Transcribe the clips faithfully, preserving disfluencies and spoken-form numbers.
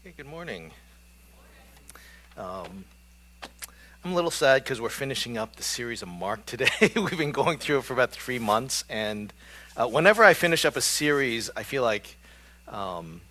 Hey, good morning. Um, I'm a little sad because we're finishing up the series of Mark today. We've been going through it for about three months, and uh, whenever I finish up a series, I feel like um,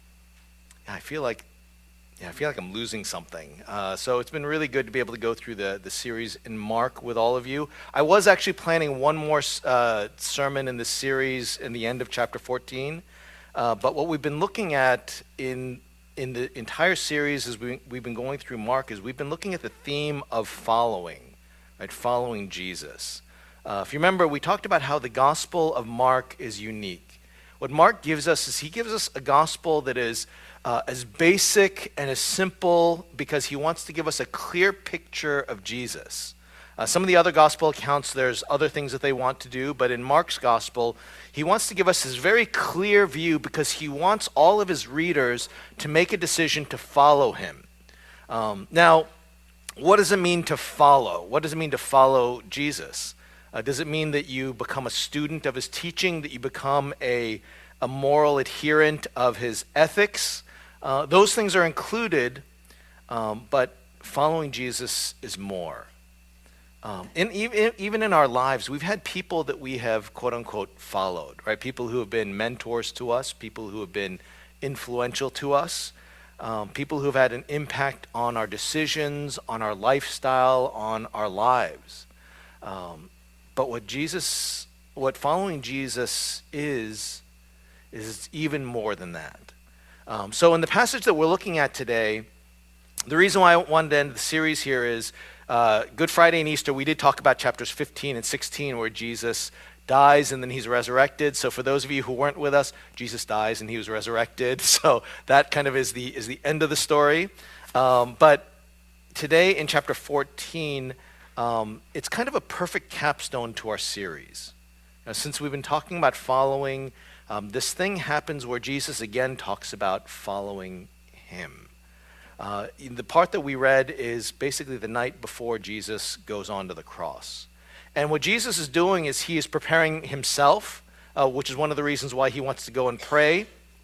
I feel like yeah, I feel like I'm losing something. Uh, so it's been really good to be able to go through the the series in Mark with all of you. I was actually planning one more uh, sermon in this series in the end of chapter fourteen, uh, but what we've been looking at in in the entire series as we, we've been going through Mark is we've been looking at the theme of following, right? Following Jesus. Uh, if you remember, we talked about how the Gospel of Mark is unique. What Mark gives us is he gives us a gospel that is uh, as basic and as simple because he wants to give us a clear picture of Jesus. Uh, some of the other gospel accounts, there's other things that they want to do, but in Mark's gospel, he wants to give us his very clear view because he wants all of his readers to make a decision to follow him. Um, now, what does it mean to follow? What does it mean to follow Jesus? Uh, does it mean that you become a student of his teaching, that you become a, a moral adherent of his ethics? Uh, those things are included, um, but following Jesus is more. Um, and even, even in our lives, we've had people that we have, quote unquote, followed, right? People who have been mentors to us, people who have been influential to us, um, people who have had an impact on our decisions, on our lifestyle, on our lives. Um, but what Jesus, what following Jesus is, is even more than that. Um, so in the passage that we're looking at today, the reason why I wanted to end the series here is uh, Good Friday and Easter, we did talk about chapters fifteen and sixteen where Jesus dies and then he's resurrected. So for those of you who weren't with us, Jesus dies and he was resurrected. So that kind of is the, is the end of the story. Um, but today in chapter fourteen, um, it's kind of a perfect capstone to our series. Now, since we've been talking about following, um, this thing happens where Jesus again talks about following him. Uh, the part that we read is basically the night before Jesus goes on to the cross. And what Jesus is doing is he is preparing himself, uh, which is one of the reasons why he wants to go and pray.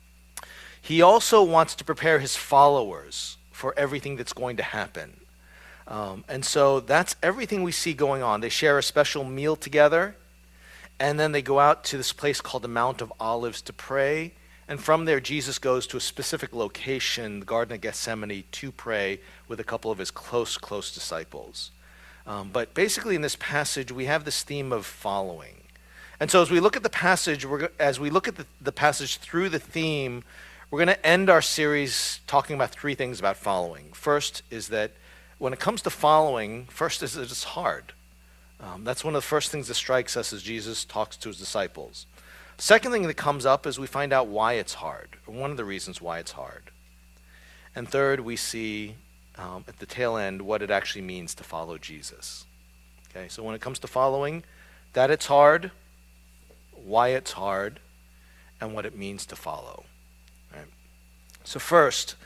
He also wants to prepare his followers for everything that's going to happen. Um, and so that's everything we see going on. They share a special meal together, and then they go out to this place called the Mount of Olives to pray. And from there, Jesus goes to a specific location, the Garden of Gethsemane, to pray with a couple of his close, close disciples. Um, but basically in this passage, we have this theme of following. And so as we look at the passage, we're, as we look at the, the passage through the theme, we're going to end our series talking about three things about following. First is that when it comes to following, first is that it's hard. Um, that's one of the first things that strikes us as Jesus talks to his disciples. Second thing that comes up is we find out why it's hard, or one of the reasons why it's hard. And third, we see um, at the tail end what it actually means to follow Jesus. Okay, so when it comes to following, that it's hard, why it's hard, and what it means to follow. Right? So first,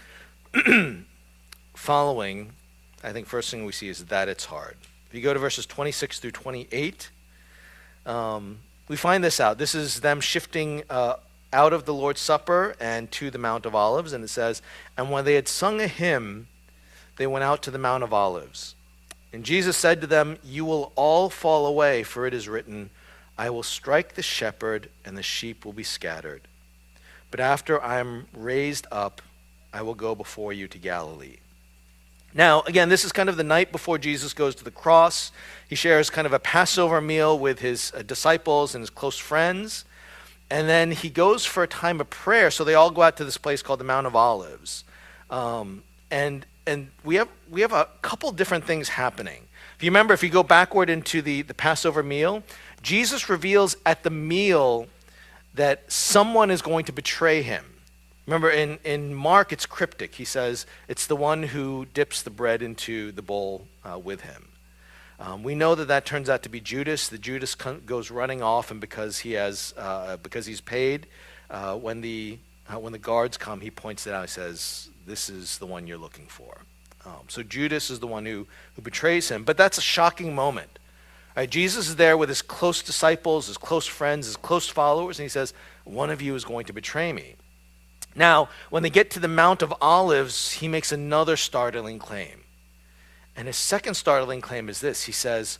following, I think first thing we see is that it's hard. If you go to verses twenty-six through twenty-eight, um, we find this out. This is them shifting uh, out of the Lord's Supper and to the Mount of Olives. And it says, and when they had sung a hymn, they went out to the Mount of Olives. And Jesus said to them, you will all fall away, for it is written, I will strike the shepherd, and the sheep will be scattered. But after I am raised up, I will go before you to Galilee. Now, again, this is kind of the night before Jesus goes to the cross. He shares kind of a Passover meal with his uh, disciples and his close friends. And then he goes for a time of prayer. So they all go out to this place called the Mount of Olives. Um, and and we have we have a couple different things happening. If you remember, if you go backward into the, the Passover meal, Jesus reveals at the meal that someone is going to betray him. Remember, in, in Mark, it's cryptic. He says it's the one who dips the bread into the bowl uh, with him. Um, we know that that turns out to be Judas. The Judas con- goes running off, and because he has, uh, because he's paid, uh, when the uh, when the guards come, he points it out. He says, "This is the one you're looking for." Um, so Judas is the one who who betrays him. But that's a shocking moment. Right, Jesus is there with his close disciples, his close friends, his close followers, and he says, "One of you is going to betray me." Now, when they get to the Mount of Olives, he makes another startling claim. And his second startling claim is this. He says,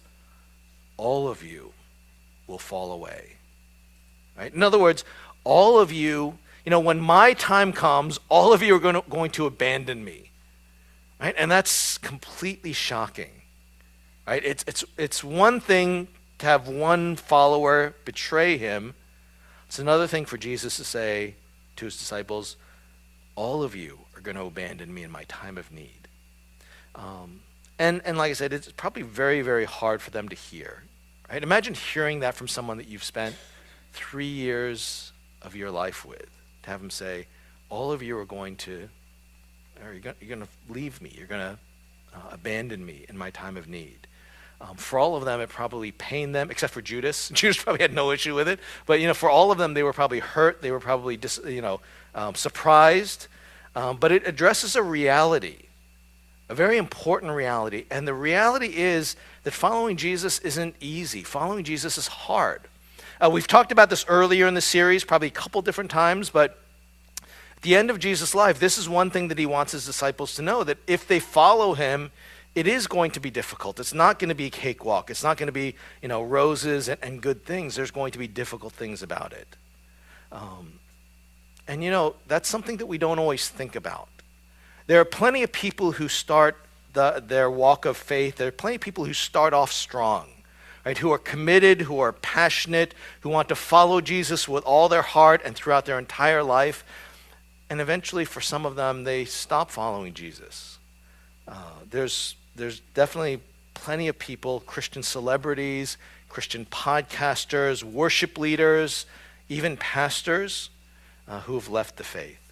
all of you will fall away. Right? In other words, all of you, you know, when my time comes, all of you are going to, going to abandon me. Right? And that's completely shocking. Right? It's, it's, it's one thing to have one follower betray him. It's another thing for Jesus to say to his disciples, all of you are going to abandon me in my time of need. Um, and, and like I said, it's probably very, very hard for them to hear. Right? Imagine hearing that from someone that you've spent three years of your life with, to have them say, all of you are going to, or you're going, you're going to leave me, you're going to uh, abandon me in my time of need. Um, for all of them, it probably pained them, except for Judas. Judas probably had no issue with it. But, you know, for all of them, they were probably hurt. They were probably, dis, you know, um, surprised. Um, but it addresses a reality, a very important reality. And the reality is that following Jesus isn't easy. Following Jesus is hard. Uh, we've talked about this earlier in the series, probably a couple different times. But at the end of Jesus' life, this is one thing that he wants his disciples to know, that if they follow him, it is going to be difficult. It's not going to be a cakewalk. It's not going to be, you know, roses and, and good things. There's going to be difficult things about it. Um, and, you know, that's something that we don't always think about. There are plenty of people who start the, their walk of faith. There are plenty of people who start off strong, right, who are committed, who are passionate, who want to follow Jesus with all their heart and throughout their entire life. And eventually, for some of them, they stop following Jesus. Uh, there's There's definitely plenty of people, Christian celebrities, Christian podcasters, worship leaders, even pastors uh, who have left the faith.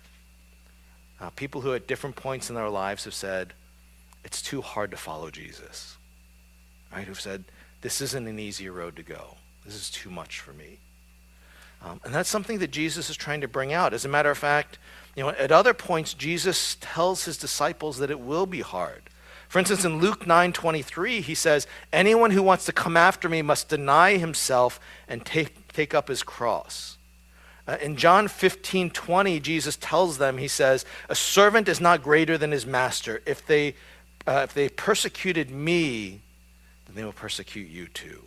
Uh, people who at different points in their lives have said, it's too hard to follow Jesus. Right? Who've said, this isn't an easy road to go. This is too much for me. Um, and that's something that Jesus is trying to bring out. As a matter of fact, you know, at other points, Jesus tells his disciples that it will be hard. For instance, in Luke nine twenty-three, he says, anyone who wants to come after me must deny himself and take, take up his cross. Uh, in John fifteen twenty, Jesus tells them, he says, a servant is not greater than his master. If they, uh, if they persecuted me, then they will persecute you too.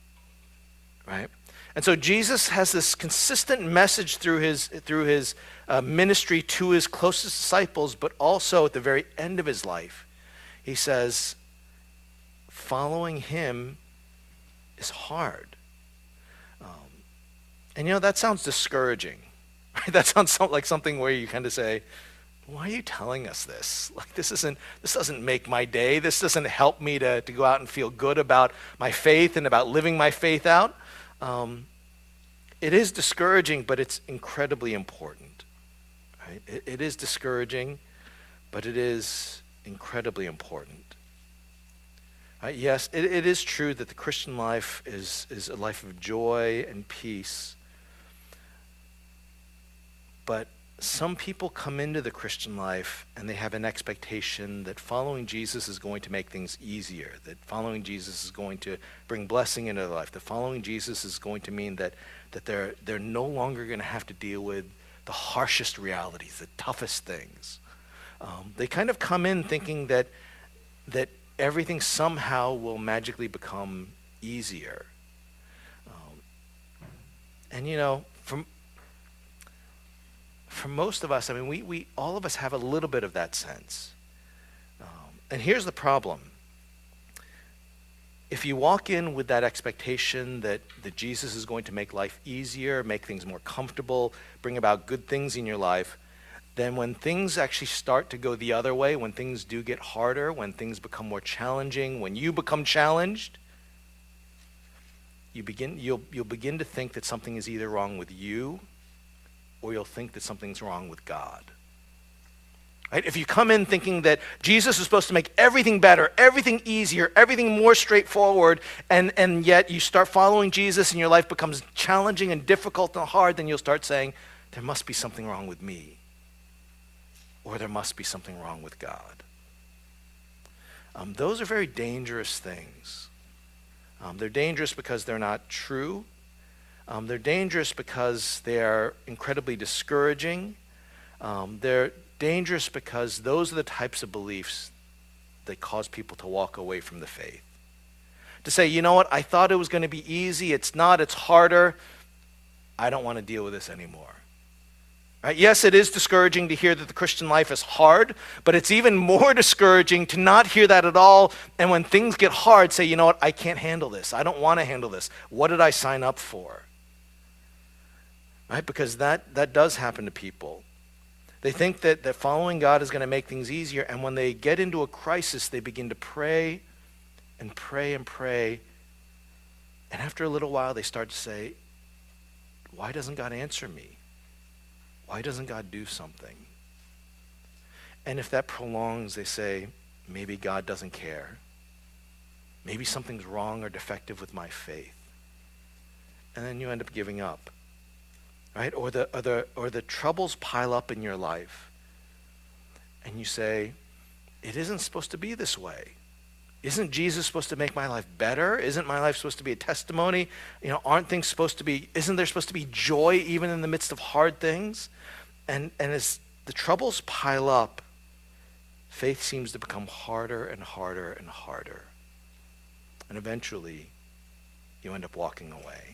Right? And so Jesus has this consistent message through his, through his uh, ministry to his closest disciples, but also at the very end of his life. He says, following him is hard. Um, and, you know, that sounds discouraging. Right? That sounds so, like something where you kind of say, why are you telling us this? Like, this isn't, this doesn't make my day. This doesn't help me to, to go out and feel good about my faith and about living my faith out. Um, it is discouraging, but it's incredibly important. Right? It, it is discouraging, but it is incredibly important. Uh, yes, it, it is true that the Christian life is, is a life of joy and peace. But some people come into the Christian life and they have an expectation that following Jesus is going to make things easier, that following Jesus is going to bring blessing into their life, that following Jesus is going to mean that, that they're, they're no longer going to have to deal with the harshest realities, the toughest things. Um, they kind of come in thinking that that everything somehow will magically become easier. Um, and you know, from for most of us, I mean, we, we all of us have a little bit of that sense. Um, and here's the problem. If you walk in with that expectation that, that Jesus is going to make life easier, make things more comfortable, bring about good things in your life, then when things actually start to go the other way, when things do get harder, when things become more challenging, when you become challenged, you begin, you'll, you'll begin to think that something is either wrong with you or you'll think that something's wrong with God. Right? If you come in thinking that Jesus is supposed to make everything better, everything easier, everything more straightforward, and, and yet you start following Jesus and your life becomes challenging and difficult and hard, then you'll start saying, there must be something wrong with me. Or there must be something wrong with God. Um, those are very dangerous things. Um, they're dangerous because they're not true. Um, they're dangerous because they are incredibly discouraging. Um, they're dangerous because those are the types of beliefs that cause people to walk away from the faith. To say, you know what, I thought it was going to be easy. It's not. It's harder. I don't want to deal with this anymore. Right? Yes, it is discouraging to hear that the Christian life is hard, but it's even more discouraging to not hear that at all. And when things get hard, say, you know what, I can't handle this. I don't want to handle this. What did I sign up for? Right? Because that, that does happen to people. They think that, that following God is going to make things easier, and when they get into a crisis, they begin to pray and pray and pray. And after a little while, they start to say, why doesn't God answer me? Why doesn't God do something? And if that prolongs, they say, maybe God doesn't care. Maybe something's wrong or defective with my faith. And then you end up giving up. Right? Or the, or the, or the troubles pile up in your life. And you say, it isn't supposed to be this way. Isn't Jesus supposed to make my life better? Isn't my life supposed to be a testimony? You know, aren't things supposed to be, isn't there supposed to be joy even in the midst of hard things? And, and as the troubles pile up, faith seems to become harder and harder and harder. And eventually, you end up walking away.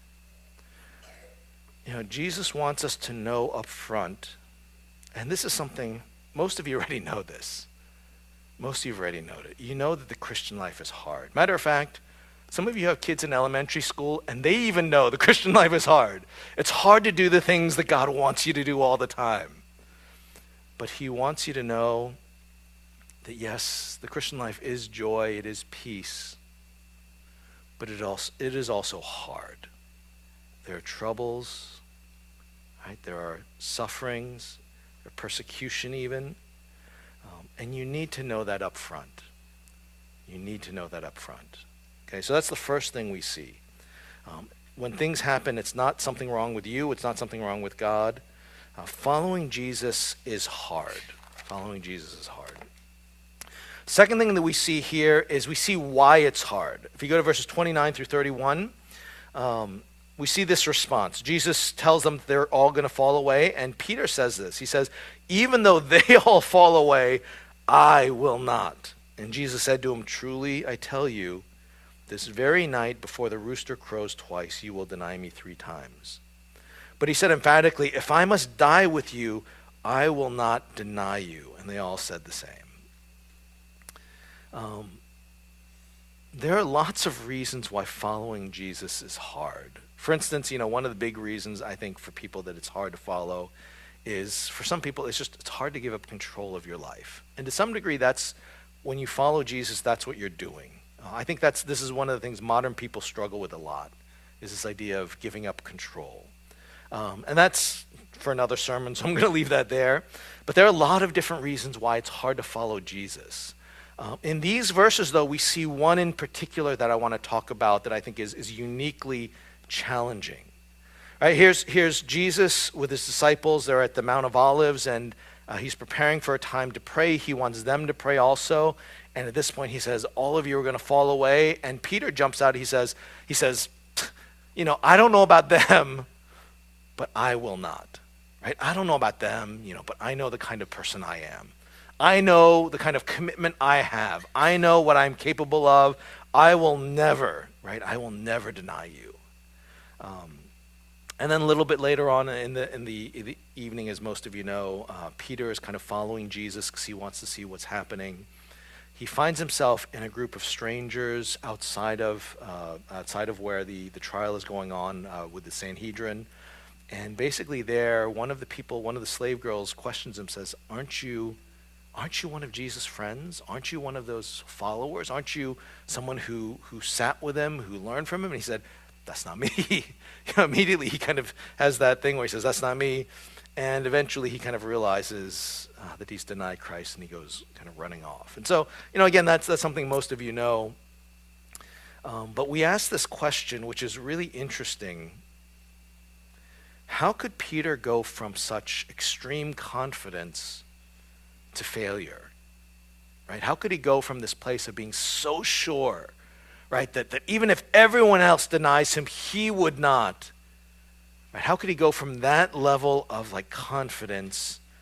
You know, Jesus wants us to know up front, and this is something, most of you already know this. Most of you have already known it. You know that the Christian life is hard. Matter of fact, some of you have kids in elementary school, and they even know the Christian life is hard. It's hard to do the things that God wants you to do all the time. But he wants you to know that yes, the Christian life is joy, it is peace, but it also it is also hard. There are troubles, right? There are sufferings, there are persecution even. Um, and you need to know that up front. You need to know that up front. Okay, so that's the first thing we see. Um, when things happen, it's not something wrong with you. It's not something wrong with God. Uh, following Jesus is hard. Following Jesus is hard. Second thing that we see here is we see why it's hard. If you go to verses twenty-nine through thirty-one, um, we see this response. Jesus tells them they're all going to fall away, and Peter says this. He says, even though they all fall away, I will not. And Jesus said to him, truly, I tell you, this very night before the rooster crows twice, you will deny me three times. But he said emphatically, if I must die with you, I will not deny you. And they all said the same. Um, there are lots of reasons why following Jesus is hard. For instance, you know, one of the big reasons I think for people that it's hard to follow is, for some people, it's just it's hard to give up control of your life. And to some degree, that's when you follow Jesus, that's what you're doing. Uh, I think that's this is one of the things modern people struggle with a lot, is this idea of giving up control. Um, and that's for another sermon, so I'm going to leave that there. But there are a lot of different reasons why it's hard to follow Jesus. Um, in these verses, though, we see one in particular that I want to talk about that I think is, is uniquely challenging. All right, here's, here's Jesus with his disciples. They're at the Mount of Olives, and uh, he's preparing for a time to pray. He wants them to pray also. And at this point, he says, all of you are going to fall away. And Peter jumps out. He says, he says, you know, I don't know about them, but I will not. Right? I don't know about them, you know, but I know the kind of person I am. I know the kind of commitment I have. I know what I'm capable of. I will never, right? I will never deny you. Um, and then a little bit later on in the in the, in the evening, as most of you know, uh, Peter is kind of following Jesus because he wants to see what's happening. He finds himself in a group of strangers outside of uh, outside of where the, the trial is going on uh, with the Sanhedrin. And basically there, one of the people, one of the slave girls questions him, says, aren't you, aren't you one of Jesus' friends? Aren't you one of those followers? Aren't you someone who, who sat with him, who learned from him? And he said, that's not me. You know, immediately he kind of has that thing where he says, that's not me. And eventually he kind of realizes uh, that he's denied Christ, and he goes kind of running off. And so, you know, again, that's, that's something most of you know. Um, but we ask this question, which is really interesting. How could Peter go from such extreme confidence to failure? Right? How could he go from this place of being so sure, right, that, that even if everyone else denies him, he would not? Right? How could he go from that level of like confidence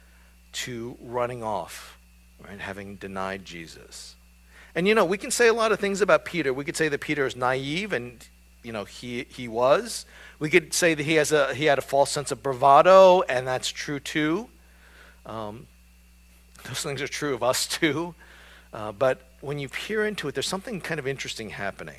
to running off, right? Having denied Jesus. And, you know, we can say a lot of things about Peter. We could say that Peter is naive, and, you know, he he was. We could say that he has a he had a false sense of bravado, and that's true too. Um, those things are true of us too. Uh, but when you peer into it, there's something kind of interesting happening.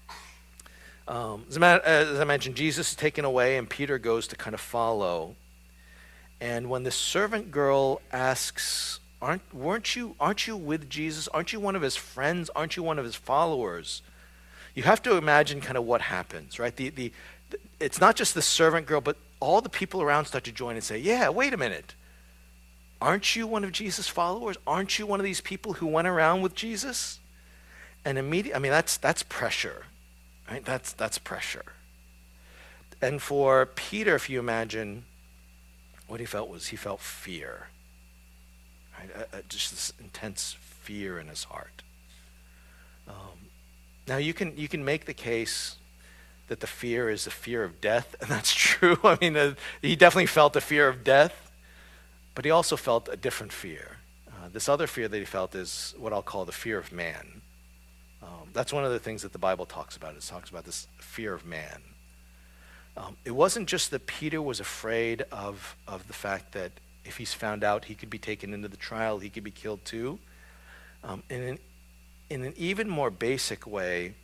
Um, as, a, as I mentioned, Jesus is taken away, and Peter goes to kind of follow. And when the servant girl asks, "Aren't weren't you aren't you with Jesus? Aren't you one of his friends? Aren't you one of his followers?" You have to imagine kind of what happens, right? The the, the it's not just the servant girl, but all the people around start to join and say, "Yeah, wait a minute. Aren't you one of Jesus' followers? Aren't you one of these people who went around with Jesus?" And immediately, I mean, that's that's pressure, right? That's that's pressure. And for Peter, if you imagine, what he felt was he felt fear, right? Uh, uh, just this intense fear in his heart. Um, now you can you can make the case that the fear is the fear of death, and that's true. I mean, uh, he definitely felt the fear of death, but he also felt a different fear. Uh, this other fear that he felt is what I'll call the fear of man. Um, that's one of the things that the Bible talks about. It talks about this fear of man. Um, it wasn't just that Peter was afraid of, of the fact that if he's found out, he could be taken into the trial, he could be killed too. Um, in, an, in an even more basic way,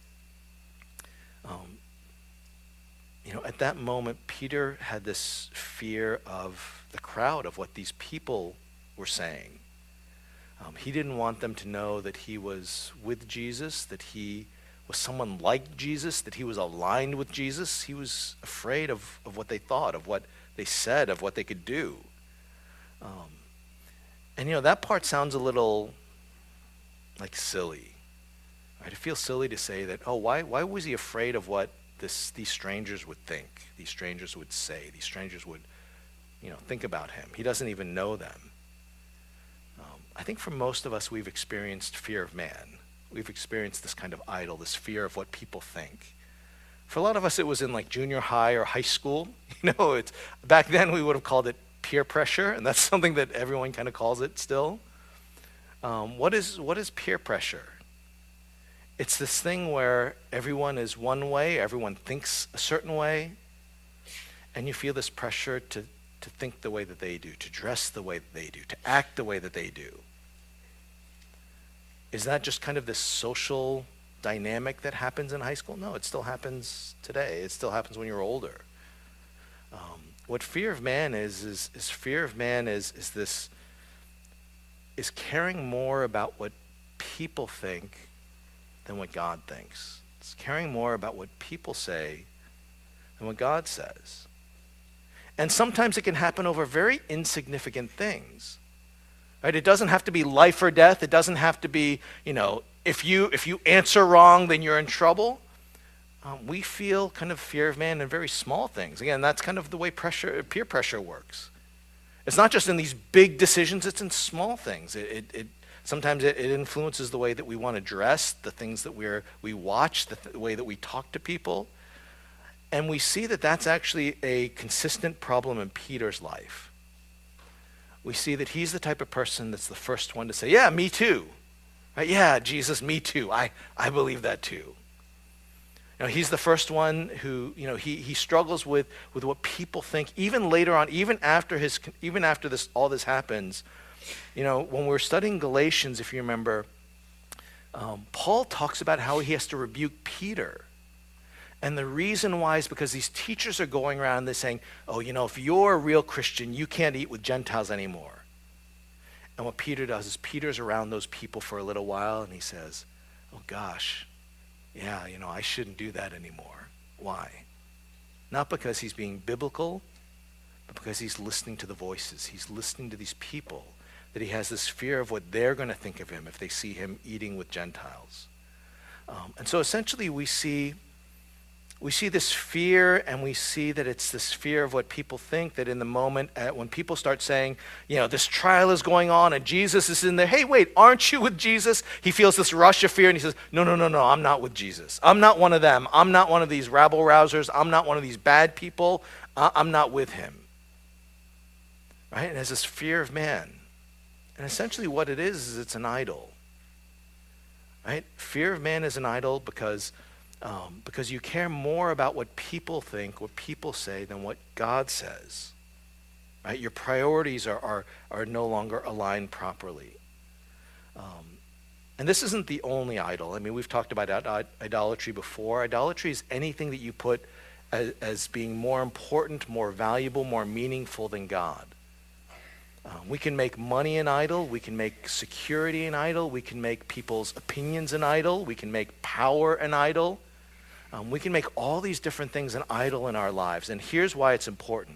um, you know, at that moment, Peter had this fear of the crowd, of what these people were saying. Um, he didn't want them to know that he was with Jesus, that he was someone like Jesus, that he was aligned with Jesus. He was afraid of, of what they thought, of what they said, of what they could do. Um, and, you know, that part sounds a little like silly. Right? It feels silly to say that, oh, why, why was he afraid of what this, these strangers would think, these strangers would say, these strangers would, you know, think about him. He doesn't even know them. Um, I think for most of us, we've experienced fear of man. We've experienced this kind of idol, this fear of what people think. For a lot of us, it was in like junior high or high school. You know, it's back then we would have called it peer pressure, and that's something that everyone kind of calls it still. Um, what is what is peer pressure? It's this thing where everyone is one way, everyone thinks a certain way, and you feel this pressure to to think the way that they do, to dress the way that they do, to act the way that they do. Is that just kind of this social dynamic that happens in high school? No, it still happens today. It still happens when you're older. Um, what fear of man is, is, is fear of man is, is this, is caring more about what people think than what God thinks. It's caring more about what people say than what God says. And sometimes it can happen over very insignificant things. Right? It doesn't have to be life or death. It doesn't have to be, you know, if you if you answer wrong, then you're in trouble. Um, we feel kind of fear of man in very small things. Again, that's kind of the way pressure, peer pressure works. It's not just in these big decisions, it's in small things. It, it, it sometimes it, it influences the way that we want to dress, the things that we're we watch, the, th- the way that we talk to people. And we see that that's actually a consistent problem in Peter's life. We see that he's the type of person that's the first one to say, yeah, me too. Right? Yeah, Jesus, me too. I, I believe that too. You know, he's the first one who, you know, he, he struggles with, with what people think, even later on, even after his even after this all this happens. You know, when we're studying Galatians, if you remember, um, Paul talks about how he has to rebuke Peter. And the reason why is because these teachers are going around and they're saying, oh, you know, if you're a real Christian, you can't eat with Gentiles anymore. And what Peter does is Peter's around those people for a little while and he says, oh gosh, yeah, you know, I shouldn't do that anymore. Why? Not because he's being biblical, but because he's listening to the voices. He's listening to these people, that he has this fear of what they're going to think of him if they see him eating with Gentiles. Um, and so essentially we see We see this fear, and we see that it's this fear of what people think, that in the moment uh, when people start saying, you know, this trial is going on and Jesus is in there, hey, wait, aren't you with Jesus? He feels this rush of fear and he says, no, no, no, no, I'm not with Jesus. I'm not one of them. I'm not one of these rabble-rousers. I'm not one of these bad people. I- I'm not with him. Right? And there's this fear of man. And essentially what it is, is it's an idol. Right? Fear of man is an idol because, um, because you care more about what people think, what people say, than what God says. Right? Your priorities are, are, are no longer aligned properly. Um, and this isn't the only idol. I mean, we've talked about ad- idolatry before. Idolatry is anything that you put as, as being more important, more valuable, more meaningful than God. Um, we can make money an idol. We can make security an idol. We can make people's opinions an idol. We can make power an idol. Um, we can make all these different things an idol in our lives. And here's why it's important.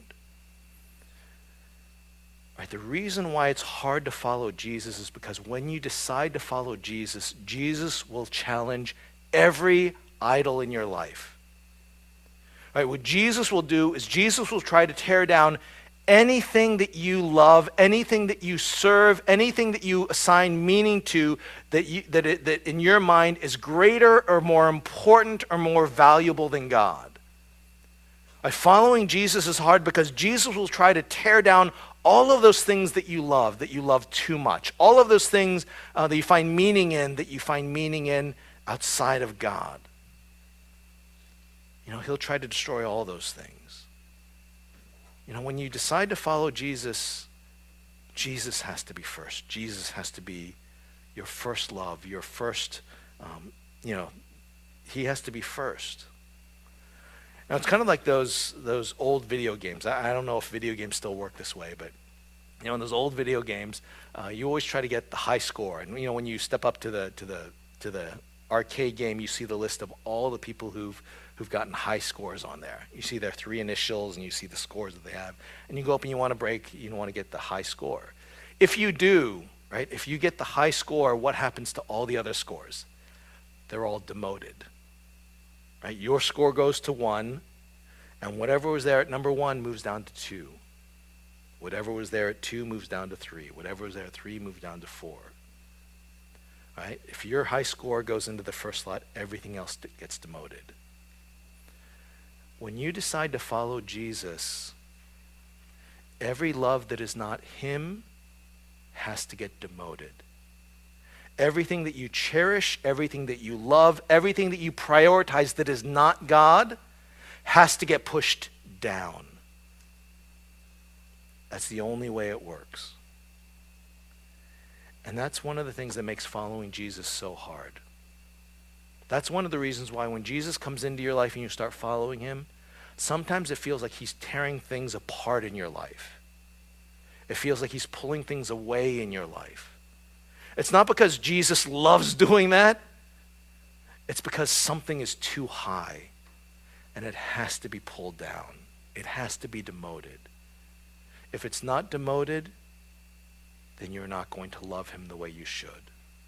Right, the reason why it's hard to follow Jesus is because when you decide to follow Jesus, Jesus will challenge every idol in your life. Right, what Jesus will do is Jesus will try to tear down anything that you love, anything that you serve, anything that you assign meaning to, that, you, that, it, that in your mind is greater or more important or more valuable than God. Right, following Jesus is hard because Jesus will try to tear down all of those things that you love, that you love too much. All of those things uh, that you find meaning in, that you find meaning in outside of God. You know, he'll try to destroy all those things. You know, when you decide to follow Jesus, Jesus has to be first. Jesus has to be your first love, your first, um, you know, he has to be first. Now, it's kind of like those those old video games. I, I don't know if video games still work this way, but you know, in those old video games, uh, you always try to get the high score. And you know, when you step up to the to the to the arcade game, you see the list of all the people who've who've gotten high scores on there. You see their three initials, and you see the scores that they have. And you go up and you want to break. You want to get the high score. If you do, right? If you get the high score, what happens to all the other scores? They're all demoted. Right? Your score goes to one, and whatever was there at number one moves down to two. Whatever was there at two moves down to three. Whatever was there at three moves down to four. Right? If your high score goes into the first slot, everything else gets demoted. When you decide to follow Jesus, every love that is not him has to get demoted. Everything that you cherish, everything that you love, everything that you prioritize that is not God has to get pushed down. That's the only way it works. And that's one of the things that makes following Jesus so hard. That's one of the reasons why when Jesus comes into your life and you start following him, sometimes it feels like he's tearing things apart in your life. It feels like he's pulling things away in your life. It's not because Jesus loves doing that. It's because something is too high and it has to be pulled down. It has to be demoted. If it's not demoted, then you're not going to love him the way you should.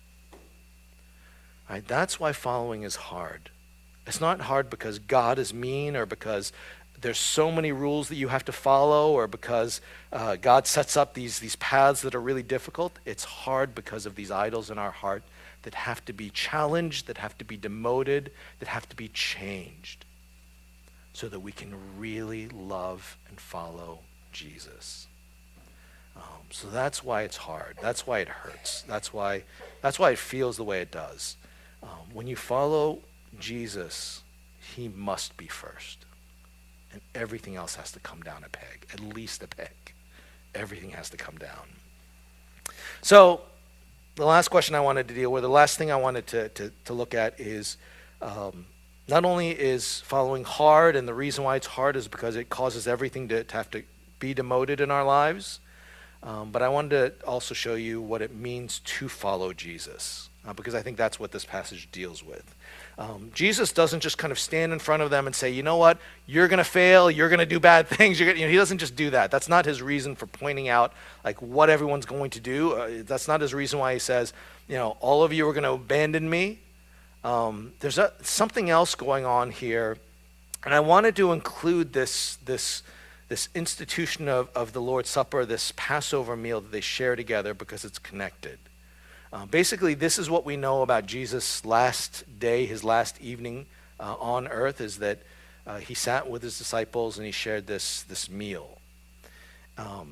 Right? That's why following is hard. It's not hard because God is mean or because there's so many rules that you have to follow or because uh, God sets up these, these paths that are really difficult. It's hard because of these idols in our heart that have to be challenged, that have to be demoted, that have to be changed so that we can really love and follow Jesus. Um, so that's why it's hard. That's why it hurts. That's why, that's why it feels the way it does. Um, when you follow Jesus, he must be first. And everything else has to come down a peg, at least a peg. Everything has to come down. So the last question I wanted to deal with, the last thing I wanted to, to, to look at is um, not only is following hard, and the reason why it's hard is because it causes everything to, to have to be demoted in our lives, um, but I wanted to also show you what it means to follow Jesus, uh, because I think that's what this passage deals with. Um, Jesus doesn't just kind of stand in front of them and say, you know what, you're going to fail, you're going to do bad things. You're gonna, you know, he doesn't just do that. That's not his reason for pointing out like what everyone's going to do. Uh, that's not his reason why he says, you know, all of you are going to abandon me. Um, there's a, something else going on here, and I wanted to include this this this institution of, of the Lord's Supper, this Passover meal that they share together because it's connected. Uh, basically, this is what we know about Jesus' last day, his last evening uh, on earth, is that uh, he sat with his disciples and he shared this, this meal. Um,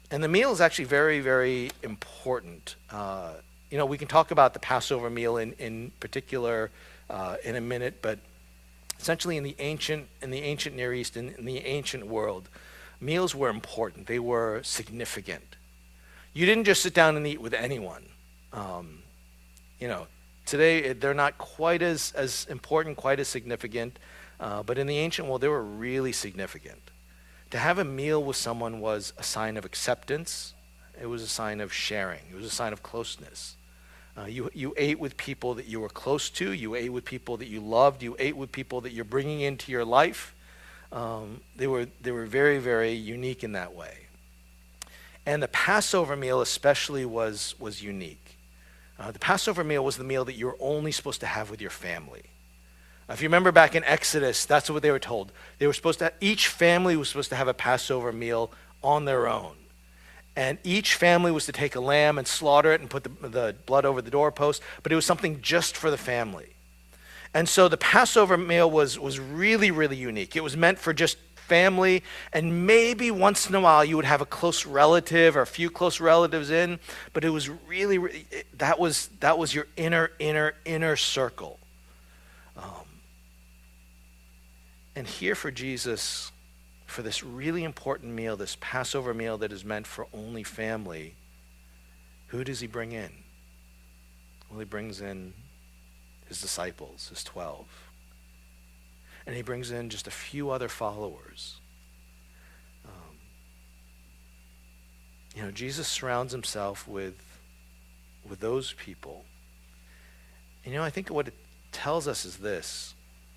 And the meal is actually very, very important. Uh, you know, we can talk about the Passover meal in, in particular uh, in a minute, but essentially in the ancient, in the ancient Near East, in, in the ancient world, meals were important. They were significant. You didn't just sit down and eat with anyone. Um, you know, today they're not quite as, as important, quite as significant, uh, but in the ancient world, they were really significant. To have a meal with someone was a sign of acceptance. It was a sign of sharing. It was a sign of closeness. Uh, you, you ate with people that you were close to. You ate with people that you loved. You ate with people that you're bringing into your life. Um, they were, they were very, very unique in that way. And the Passover meal especially was, was unique. Uh, the Passover meal was the meal that you were only supposed to have with your family. If you remember back in Exodus, that's what they were told. They were supposed to, each family was supposed to have a Passover meal on their own. And each family was to take a lamb and slaughter it and put the, the blood over the doorpost, but it was something just for the family. And so the Passover meal was, was really, really unique. It was meant for just family, and maybe once in a while you would have a close relative or a few close relatives in, but it was really, really that was, that was your inner, inner, inner circle. Um, And here for Jesus, for this really important meal, this Passover meal that is meant for only family, who does he bring in? Well, he brings in his disciples, his twelve. And he brings in just a few other followers. Um, you know, Jesus surrounds himself with, with those people. And, you know, I think what it tells us is this.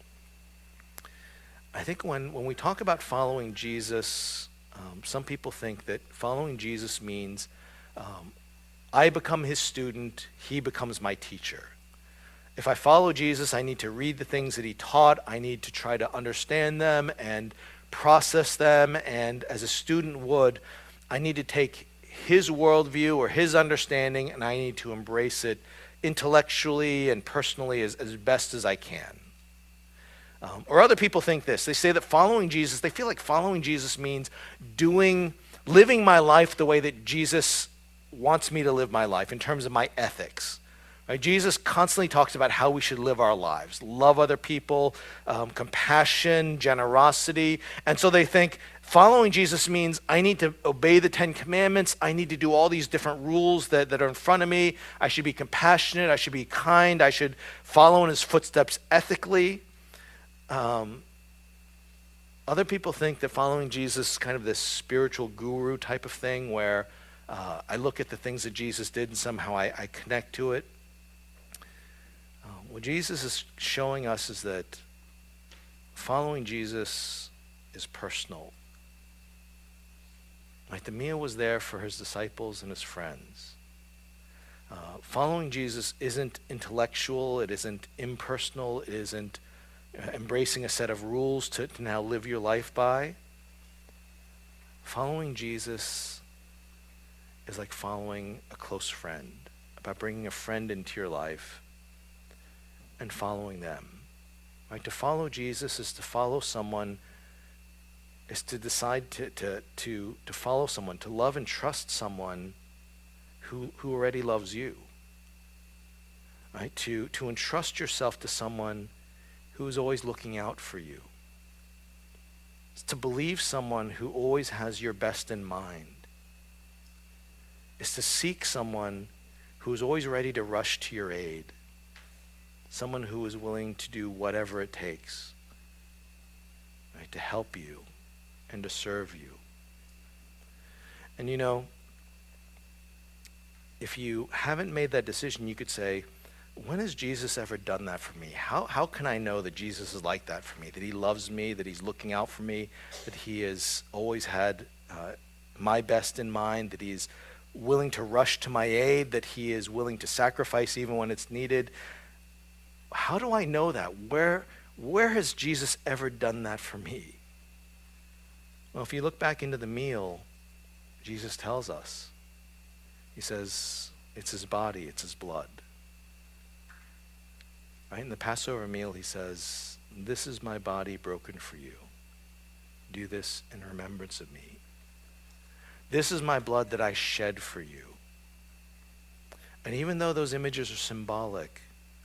I think when, when we talk about following Jesus, um, some people think that following Jesus means um, I become his student, he becomes my teacher. If I follow Jesus, I need to read the things that he taught. I need to try to understand them and process them. And as a student would, I need to take his worldview or his understanding, and I need to embrace it intellectually and personally as, as best as I can. Um, or other people think this. They say that following Jesus, they feel like following Jesus means doing, living my life the way that Jesus wants me to live my life in terms of my ethics. Right? Jesus constantly talks about how we should live our lives, love other people, um, compassion, generosity. And so they think following Jesus means I need to obey the Ten Commandments. I need to do all these different rules that, that are in front of me. I should be compassionate. I should be kind. I should follow in his footsteps ethically. Um, other people think that following Jesus is kind of this spiritual guru type of thing where uh, I look at the things that Jesus did and somehow I, I connect to it. Uh, what Jesus is showing us is that following Jesus is personal. Like the meal was there for his disciples and his friends. Uh, following Jesus isn't intellectual, it isn't impersonal, it isn't embracing a set of rules to, to now live your life by. Following Jesus is like following a close friend, about bringing a friend into your life and following them. Right? To follow Jesus is to follow someone, is to decide to, to, to, to follow someone, to love and trust someone who, who already loves you. Right? To, to entrust yourself to someone who is always looking out for you. It's to believe someone who always has your best in mind. It's to seek someone who is always ready to rush to your aid. Someone who is willing to do whatever it takes, right, to help you and to serve you. And you know, if you haven't made that decision, you could say, when has Jesus ever done that for me? How, how can I know that Jesus is like that for me, that he loves me, that he's looking out for me, that he has always had uh, my best in mind, that he's willing to rush to my aid, that he is willing to sacrifice even when it's needed? How do I know that? Where, where has Jesus ever done that for me? Well, if you look back into the meal, Jesus tells us. He says, it's his body, it's his blood. Right? In the Passover meal, he says, this is my body broken for you. Do this in remembrance of me. This is my blood that I shed for you. And even though those images are symbolic,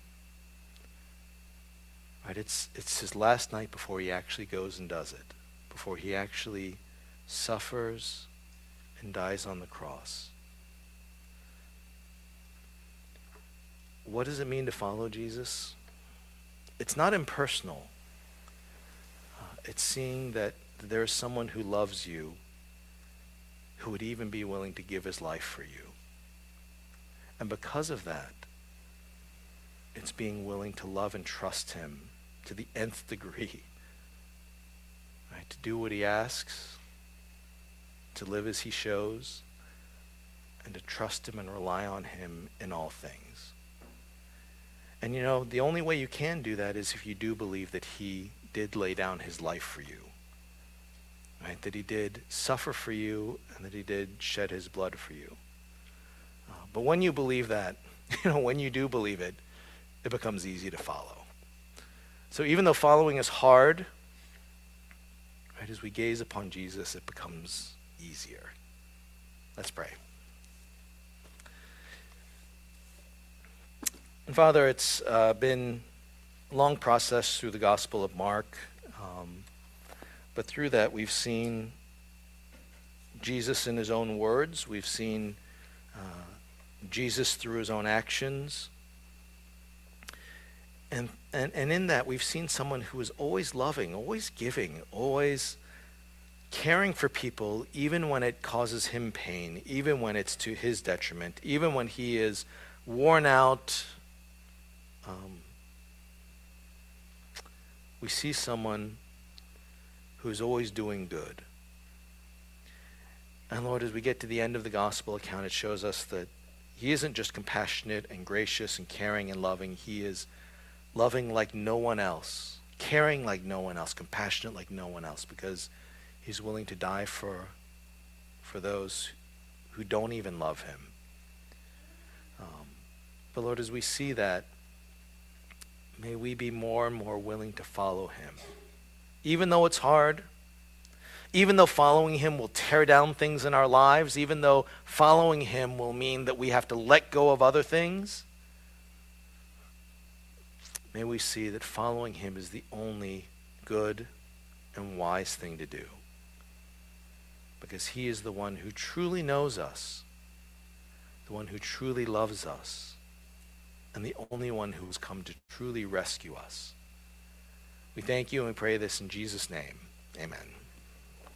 right, it's, it's his last night before he actually goes and does it, before he actually suffers and dies on the cross. What does it mean to follow Jesus? It's not impersonal. Uh, it's seeing that there is someone who loves you, who would even be willing to give his life for you. And because of that, it's being willing to love and trust him to the nth degree. Right? To do what he asks, to live as he shows, and to trust him and rely on him in all things. And you know, the only way you can do that is if you do believe that he did lay down his life for you. Right? That he did suffer for you and that he did shed his blood for you. Uh, but when you believe that, you know, when you do believe it, it becomes easy to follow. So even though following is hard, right, as we gaze upon Jesus, it becomes easier. Let's pray. And Father, it's uh, been a long process through the Gospel of Mark, um, but through that we've seen Jesus in his own words. We've seen uh, Jesus through his own actions. And, and, and in that we've seen someone who is always loving, always giving, always caring for people, even when it causes him pain, even when it's to his detriment, even when he is worn out. Um, we see someone who's always doing good. And Lord, as we get to the end of the gospel account, it shows us that he isn't just compassionate and gracious and caring and loving. He is loving like no one else, caring like no one else, compassionate like no one else, because he's willing to die for, for those who don't even love him. Um, but Lord, as we see that, may we be more and more willing to follow him. Even though it's hard, even though following him will tear down things in our lives, even though following him will mean that we have to let go of other things, may we see that following him is the only good and wise thing to do. Because he is the one who truly knows us, the one who truly loves us, and the only one who has come to truly rescue us. We thank you and we pray this in Jesus' name. Amen.